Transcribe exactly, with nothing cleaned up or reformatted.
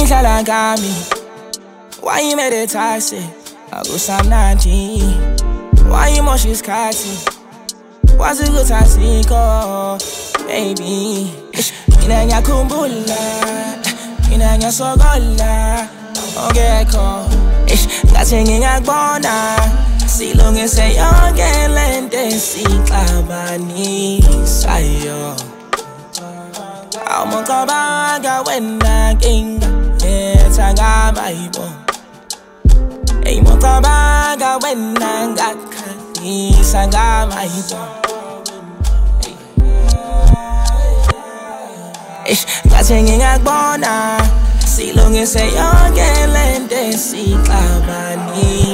Inhlala ngami wayimeditase akusamnandi wayimosha isikhathi wazi ukuthi asikho baby mina ngiyakhumbula mina ngiyasokola ongekho ngathi ngingakubona silungise yonke lento esixabanisayo awumqabanga wena nkinga etha ngamayibona ey muqabanga wena ngakhalisa ngamayibona ngathi ngingakubona silungise yonke lento esixabanisayo